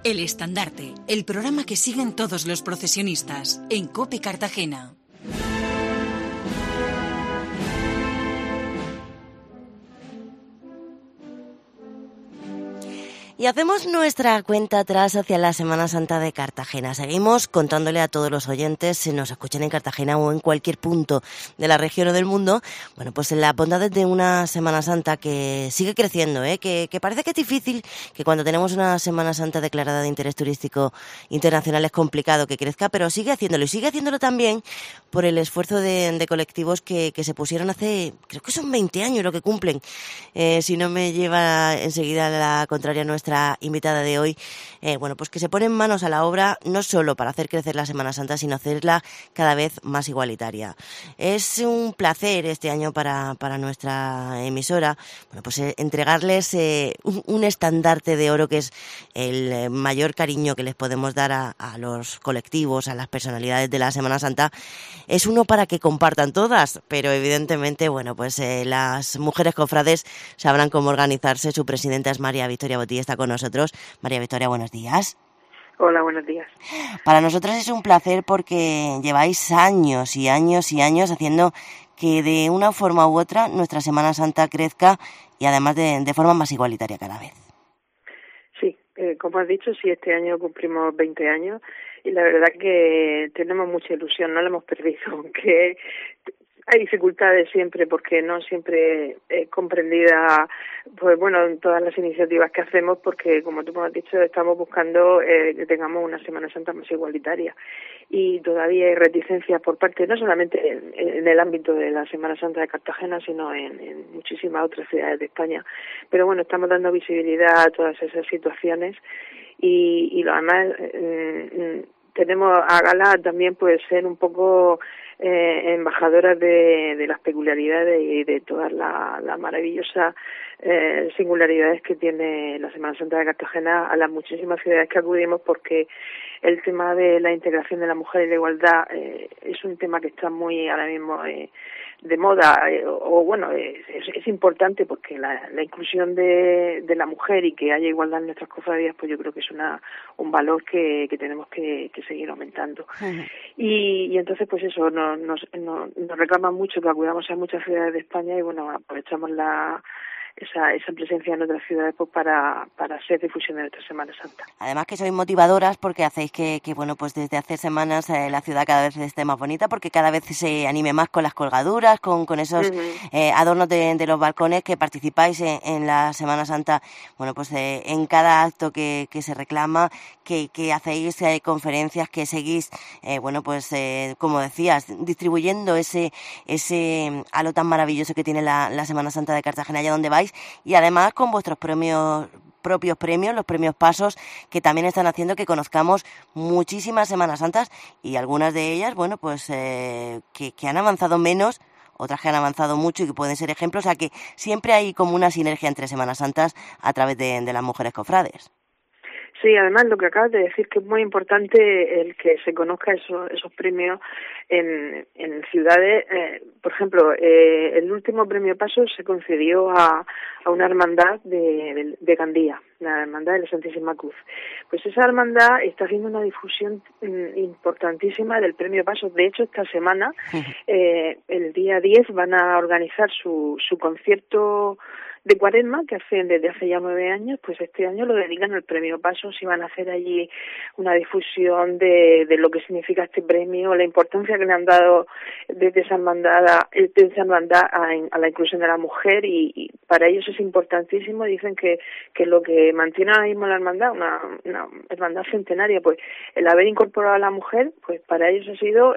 El Estandarte, el programa que siguen todos los procesionistas en COPE Cartagena. Y hacemos nuestra cuenta atrás hacia la Semana Santa de Cartagena. Seguimos contándole a todos los oyentes, si nos escuchan en Cartagena o en cualquier punto de la región o del mundo, bueno, pues las bondades de una Semana Santa que sigue creciendo, que parece que es difícil, que cuando tenemos una Semana Santa declarada de interés turístico internacional es complicado que crezca, pero sigue haciéndolo. Y sigue haciéndolo también por el esfuerzo de colectivos que se pusieron hace, creo que son 20 años lo que cumplen, si no me lleva enseguida la contraria nuestra invitada de hoy, bueno, pues que se ponen manos a la obra no solo para hacer crecer la Semana Santa, sino hacerla cada vez más igualitaria. Es un placer este año para nuestra emisora, bueno, pues entregarles un estandarte de oro que es el mayor cariño que les podemos dar a los colectivos, a las personalidades de la Semana Santa. Es uno para que compartan todas, pero evidentemente, bueno, pues las mujeres cofrades sabrán cómo organizarse. Su presidenta es María Victoria Botí, está con nosotros. María Victoria, buenos días. Hola, buenos días. Para nosotros es un placer porque lleváis años y años y años haciendo que de una forma u otra nuestra Semana Santa crezca y además de forma más igualitaria cada vez. Sí, como has dicho, sí, este año cumplimos 20 años y la verdad que tenemos mucha ilusión, no la hemos perdido, aunque hay dificultades siempre porque no siempre es comprendida, pues bueno, en todas las iniciativas que hacemos, porque como tú me has dicho, estamos buscando que tengamos una Semana Santa más igualitaria y todavía hay reticencias por parte, no solamente en el ámbito de la Semana Santa de Cartagena, sino en muchísimas otras ciudades de España. Pero bueno, estamos dando visibilidad a todas esas situaciones y lo además tenemos a gala también pues ser un poco embajadoras de las peculiaridades y de todas las maravillosas singularidades que tiene la Semana Santa de Cartagena a las muchísimas ciudades que acudimos, porque el tema de la integración de la mujer y la igualdad es un tema que está muy ahora mismo de moda, es importante porque la inclusión de la mujer y que haya igualdad en nuestras cofradías, pues yo creo que es un valor que tenemos que seguir aumentando. Uh-huh. Y entonces pues eso nos reclama mucho que acudamos a muchas ciudades de España y bueno, aprovechamos esa presencia en otras ciudades pues para hacer difusión de nuestra Semana Santa. Además que sois motivadoras porque hacéis que bueno, pues desde hace semanas la ciudad cada vez esté más bonita, porque cada vez se anime más con las colgaduras, con esos uh-huh. Adornos de los balcones, que participáis en la Semana Santa, bueno, pues en cada acto que se reclama, que hacéis conferencias, que seguís, bueno, pues como decías, distribuyendo ese halo tan maravilloso que tiene la Semana Santa de Cartagena allá donde vais, y además con vuestros propios premios, los premios Pasos, que también están haciendo que conozcamos muchísimas Semanas Santas y algunas de ellas, bueno, pues que han avanzado menos, otras que han avanzado mucho y que pueden ser ejemplos, o sea que siempre hay como una sinergia entre Semanas Santas a través de las mujeres cofrades. Sí, además lo que acabas de decir, que es muy importante el que se conozca esos premios en ciudades. Por ejemplo, el último premio Paso se concedió a una hermandad de Gandía, la hermandad de la Santísima Cruz. Pues esa hermandad está haciendo una difusión importantísima del premio Paso. De hecho, esta semana, el día 10, van a organizar su concierto de Cuaresma, que hacen desde hace ya 9 años, pues este año lo dedican al premio Pasos y van a hacer allí una difusión de lo que significa este premio, la importancia que le han dado desde esa hermandad a la inclusión de la mujer y para ellos es importantísimo. Dicen que lo que mantiene ahora mismo la hermandad, una hermandad centenaria, pues el haber incorporado a la mujer, pues para ellos ha sido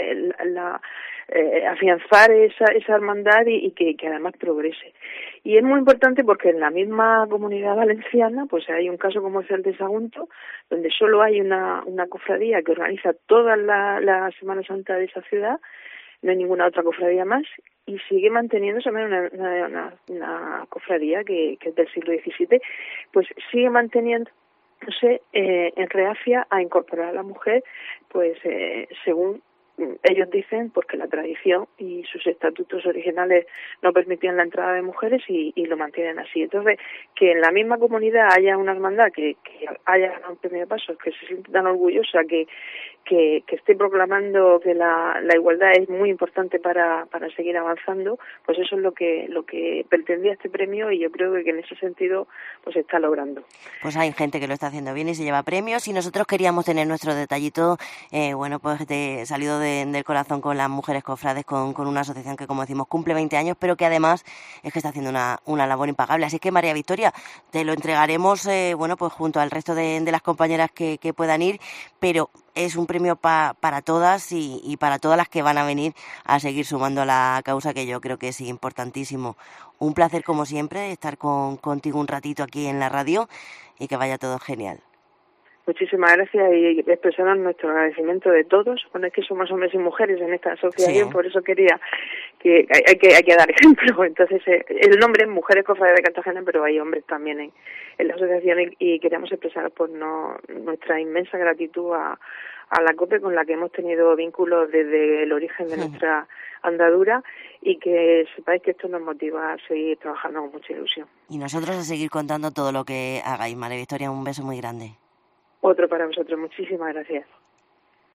afianzar esa hermandad y que además progrese. Y es muy importante porque en la misma Comunidad Valenciana pues hay un caso como es el de Sagunto, donde solo hay una cofradía que organiza toda la Semana Santa de esa ciudad, no hay ninguna otra cofradía más, y sigue manteniéndose una cofradía que es del siglo XVII, pues sigue manteniendo en reacia a incorporar a la mujer, pues según ellos dicen porque la tradición y sus estatutos originales no permitían la entrada de mujeres y lo mantienen así. Entonces, que en la misma comunidad haya una hermandad, que haya un primer paso, que se siente tan orgullosa, que esté proclamando que la igualdad es muy importante para seguir avanzando, pues eso es lo que pretendía este premio, y yo creo que en ese sentido pues se está logrando. Pues hay gente que lo está haciendo bien y se lleva premios, y nosotros queríamos tener nuestro detallito, pues salido del corazón con las mujeres cofrades, con una asociación que, como decimos, cumple 20 años, pero que además es que está haciendo una labor impagable. Así que, María Victoria, te lo entregaremos pues junto al resto de las compañeras que puedan ir, pero es un premio para todas y para todas las que van a venir a seguir sumando a la causa, que yo creo que es importantísimo. Un placer, como siempre, estar contigo un ratito aquí en la radio, y que vaya todo genial. Muchísimas gracias, y expresamos nuestro agradecimiento de todos. Bueno, es que somos hombres y mujeres en esta asociación, sí. Por eso quería que hay que dar ejemplo. Entonces, el nombre es Mujeres Cofrades de Cartagena, pero hay hombres también en la asociación, y queríamos expresar pues nuestra inmensa gratitud a la COPE, con la que hemos tenido vínculos desde el origen de nuestra andadura, y que sepáis que esto nos motiva a seguir trabajando con mucha ilusión. Y nosotros a seguir contando todo lo que hagáis. María Victoria, un beso muy grande. Otro para vosotros. Muchísimas gracias.